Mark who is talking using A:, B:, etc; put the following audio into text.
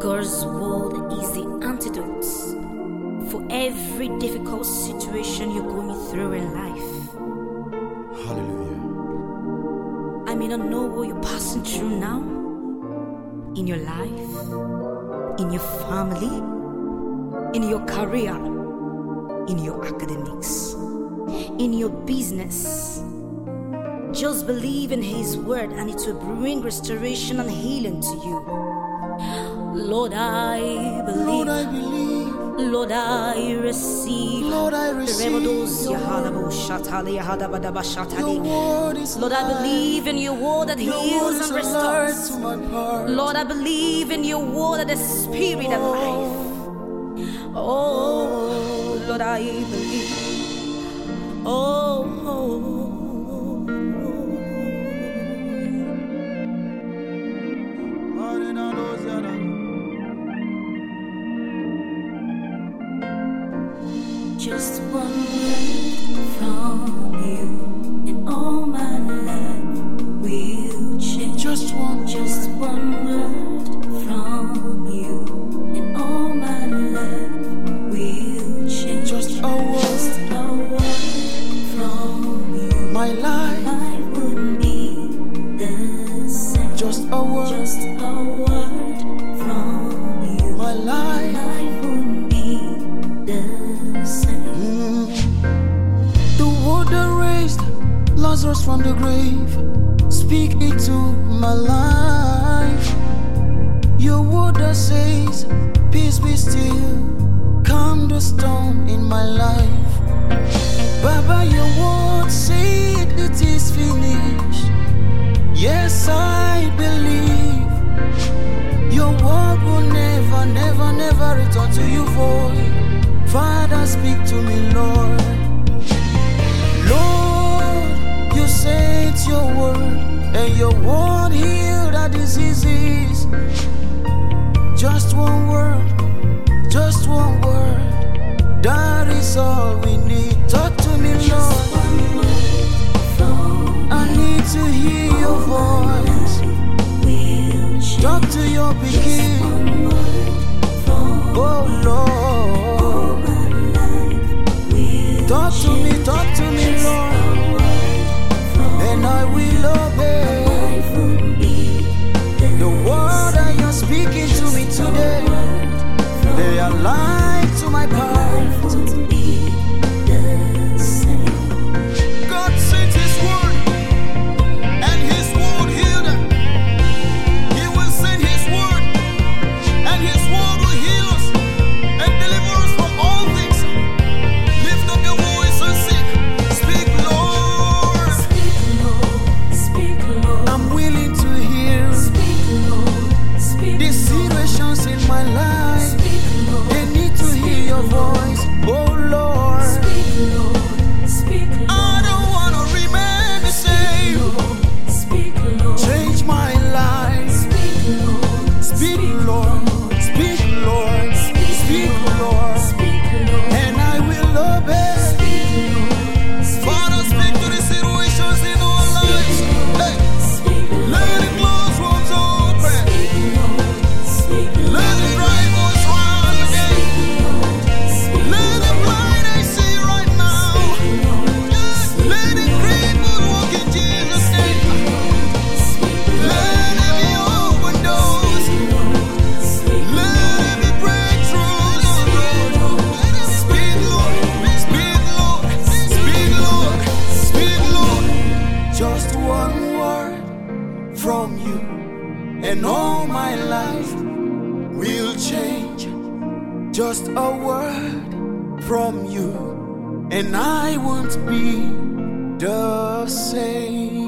A: God's word is the antidote for every difficult situation you're going through in life.
B: Hallelujah.
A: I may not know what you're passing through now, in your life, in your family, in your career, in your academics, in your business. Just believe in His word and it will bring restoration and healing to you. Lord, I believe.
B: Lord, I believe.
A: Lord, I receive.
B: Lord, I receive. Your word is
A: Lord, I believe in your word that heals and restores. Lord, I believe in your word that is spirit and life. Oh, Lord, I believe. Just one word from you, and all my life will change.
B: Just one
A: word from you, and all my life will change.
B: Just a word
A: from you.
B: My life
A: wouldn't be the same.
B: Just a word
A: from you.
B: My life
A: wouldn't be the same.
B: The word that raised Lazarus from the grave, speak it to my life. Your word that says, peace be still, calm the storm in my life. Baba, your word said it is finished. Yes, I believe. Your word will never, never, never return to you void. Father, speak to me, Lord. Lord, you say it's your word, and your word healed our diseases. Just one word, that is all we need. Talk to me, Lord. I need to hear your voice. Talk to your beginning. Oh Lord, talk to me, Lord, and I will obey the word that you're speaking to me today. They are light to my path. God sent His word, and His word healed them. He will send His word, and His word will heal us and deliver us from all things. Lift up your voice and sing. Speak, Lord.
A: Speak, Lord.
B: I'm willing to hear. These situations in my life, they need to hear your voice. Oh Lord, I don't want to remain the same. Change my life. Speak, Lord. Speak, Lord. Speak, Lord. And I will obey. Father, speak to the situations in our lives. Hey, let the closed rooms open. Let the dry bones run again. Let the blind I see right now. Let the crippled walk in Jesus' name. Let there be open doors. Let there be breakthroughs, oh Lord. Speak, Lord. Speak, Lord. Speak, Lord. Speak, Lord. Just one word from you, and all my life will change. Just a word from you, and I won't be the same.